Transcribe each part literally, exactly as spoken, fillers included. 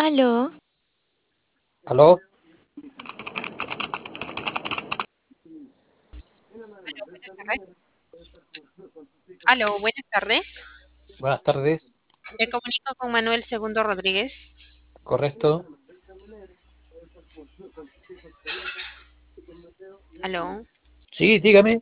Aló, ¿Aló? buenas tardes. Aló, buenas tardes. Buenas tardes. Me comunico con Manuel Segundo Rodríguez. ¿Correcto? Aló. Sí, dígame.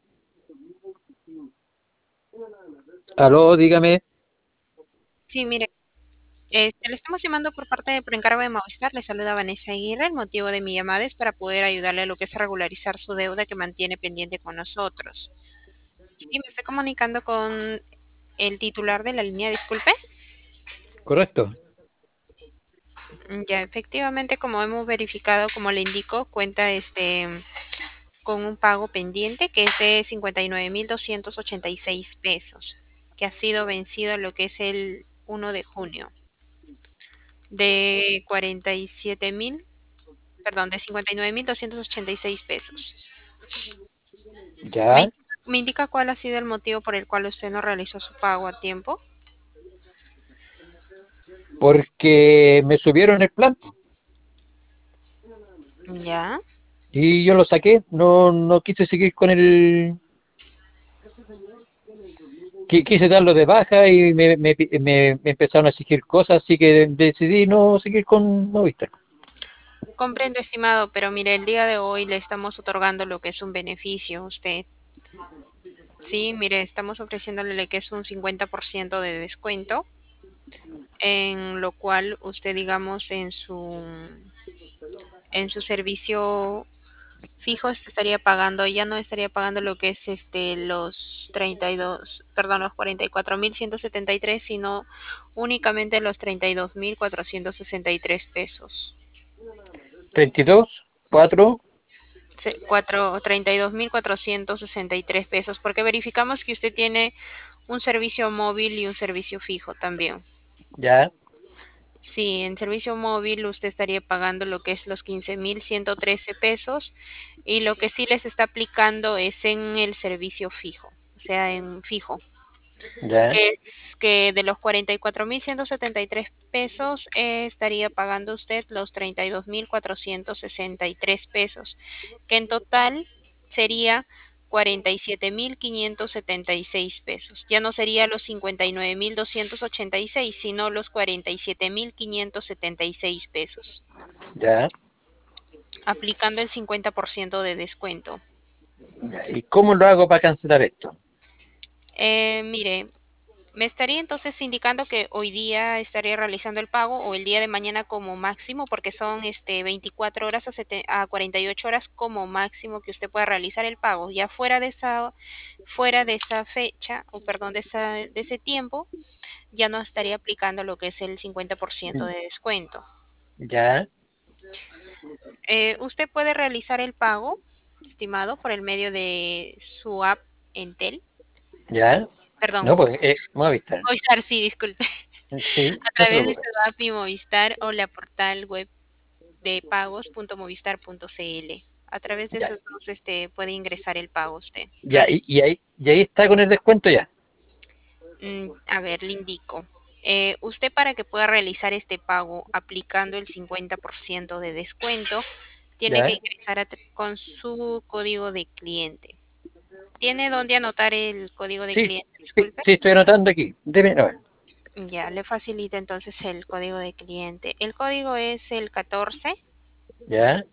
¿Aló? Dígame. Sí, mire, este, le estamos llamando por parte de por encargo de Movistar. Le saluda Vanessa Aguirre. El motivo de mi llamada es para poder ayudarle a lo que es regularizar su deuda que mantiene pendiente con nosotros. Sí, me estoy comunicando con el titular de la línea, disculpe. ¿Correcto? Ya, efectivamente, como hemos verificado, como le indico, cuenta este con un pago pendiente que es de cincuenta y nueve mil doscientos ochenta y seis pesos, que ha sido vencido lo que es el uno de junio, de cuarenta y siete mil, perdón, de cincuenta y nueve mil doscientos ochenta y seis pesos. ¿Me, Ya. me indica cuál ha sido el motivo por el cual usted no realizó su pago a tiempo? Porque me subieron el plan Ya. y yo lo saqué. No, no quise seguir con el... qui- Quise darlo de baja y me, me, me- me empezaron a exigir cosas, así que decidí no seguir con Movistar. Comprendo, estimado, pero mire, el día de hoy le estamos otorgando lo que es un beneficio a usted. Sí, mire, estamos ofreciéndole lo que es un cincuenta por ciento de descuento, en lo cual usted, digamos, en su en su servicio fijo estaría pagando, ya no estaría pagando lo que es este los treinta y dos, perdón, los cuarenta y cuatro mil ciento setenta y tres, sino únicamente los treinta y dos mil cuatrocientos sesenta y tres pesos. Treinta y dos, cuatro. Se- Cuatro, treinta y dos mil cuatrocientos sesenta y tres pesos, porque verificamos que usted tiene un servicio móvil y un servicio fijo también. Ya, Sí, en servicio móvil usted estaría pagando lo que es los quince mil ciento trece pesos, y lo que sí les está aplicando es en el servicio fijo, o sea, en fijo, ya, que es que de los cuarenta y cuatro mil ciento setenta y tres pesos eh, estaría pagando usted los treinta y dos mil cuatrocientos sesenta y tres pesos, que en total sería cuarenta y siete mil quinientos setenta y seis pesos. Ya no sería los cincuenta y nueve mil doscientos ochenta y seis, sino los cuarenta y siete mil quinientos setenta y seis pesos, ya, aplicando el cincuenta por ciento de descuento. ya. ¿Y cómo lo hago para cancelar esto? Eh, mire, me estaría entonces indicando que hoy día estaría realizando el pago o el día de mañana como máximo, porque son este veinticuatro horas a, sete- a cuarenta y ocho horas como máximo que usted pueda realizar el pago. Ya fuera de esa, fuera de esa fecha, o perdón, de esa, de ese tiempo, ya no estaría aplicando lo que es el cincuenta por ciento de descuento. Ya, Eh, usted puede realizar el pago, estimado, por el medio de su app Entel, ya. No, perdón, pues, eh, Movistar. Movistar, sí, disculpe. Sí, A no se través de su preocupe. app Mi Movistar o la portal web de pagos punto movistar punto cl. A través de Ya, esos dos este, puede ingresar el pago usted. ya, y, Realiza- y ahí, y ahí está con el descuento ya. mm, a ver, le indico. Eh, usted, para que pueda realizar este pago aplicando el cincuenta por ciento de descuento, tiene que Ya. ingresar a tr- con su código de cliente. ¿Tiene dónde anotar el código de Sí, cliente? sí, Disculpe. sí, estoy anotando aquí. Deme, a ver. Ya, le facilita entonces el código de cliente. El código es el catorce, Ya.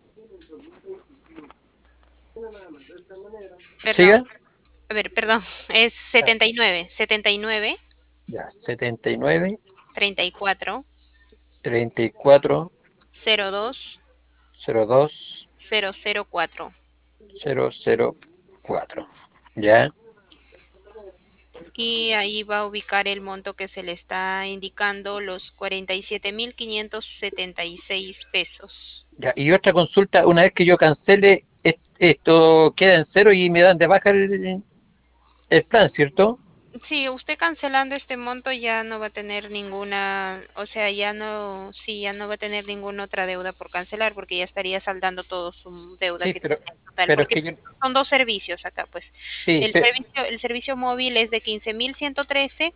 perdón, Siga. a ver, perdón, es Ah, setenta y nueve, setenta y nueve, ya. Setenta y nueve, treinta y cuatro, treinta y cuatro, cero dos, cero dos, cero cero cuatro. cero cero cuatro. Ya. Y ahí va a ubicar el monto que se le está indicando, los cuarenta y siete mil quinientos setenta y seis pesos. Ya. Y otra consulta, una vez que yo cancele, es- esto queda en cero y me dan de baja el, el plan, ¿cierto? Sí, usted cancelando este monto ya no va a tener ninguna, o sea, ya no, sí, ya no va a tener ninguna otra deuda por cancelar, porque ya estaría saldando todo su deuda Sí, que pero, tiene en total, pero es porque que yo, son dos servicios acá, pues. sí, El pe- servicio, el servicio móvil es de quince mil ciento trece,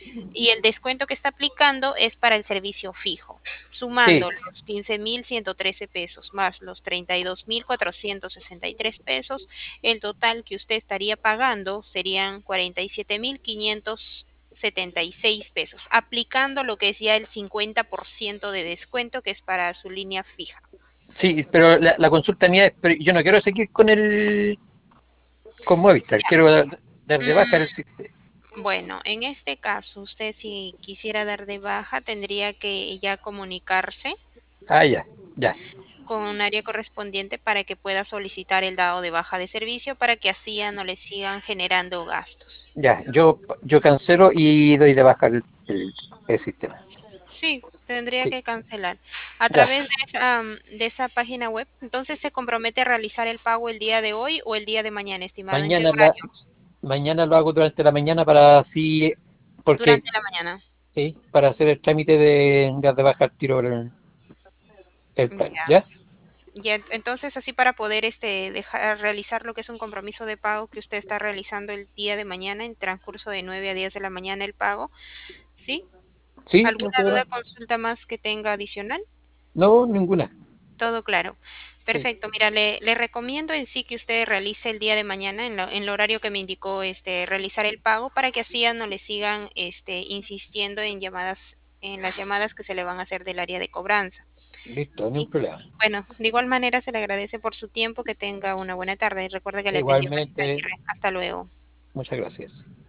Y el descuento que está aplicando es para el servicio fijo, Sí, sumando los quince mil ciento trece pesos más los treinta y dos mil cuatrocientos sesenta y tres pesos, el total que usted estaría pagando serían cuarenta y siete mil quinientos setenta y seis pesos, aplicando lo que es ya el cincuenta por ciento de descuento que es para su línea fija. sí, pero la, la consulta mía es, pero yo no quiero seguir con el con Movistar, Ya. quiero dar, dar de baja el Mm, sistema. bueno, en este caso, usted si quisiera dar de baja, tendría que ya comunicarse Ah, ya, ya, con un área correspondiente para que pueda solicitar el dado de baja de servicio para que así ya no le sigan generando gastos. ya. Yo, yo cancelo y doy de baja el, el- el sistema. Sí, tendría Sí, que cancelar. A ya. través de esa, mm, de esa página web, entonces se compromete a realizar el pago el día de hoy o el día de mañana, estimado. ¿En qué Mañana la, horarios? mañana lo hago durante la mañana para así, porque Durante la mañana. sí, para hacer el trámite de dar de baja el tiro el, el plan, Ya. ¿ya? Y ent- entonces así para poder este dejar realizar lo que es un compromiso de pago que usted está realizando el día de mañana en transcurso de nueve a diez de la mañana el pago, ¿sí? Sí, no hay ¿Alguna duda, problema. consulta más que tenga adicional? No, ninguna. Todo claro. Sí, Perfecto. Mira, le, le recomiendo en sí que usted realice el día de mañana en, la- en el horario que me indicó, este, realizar el pago para que así ya no le sigan, este, insistiendo en llamadas, en las llamadas que se le van a hacer del área de cobranza. listo, ni un Sí. problema. Bueno, de igual manera se le agradece por su tiempo, que tenga una buena tarde y recuerde que le atendió Vanessa Igualmente, Aguirre. Hasta luego. muchas gracias.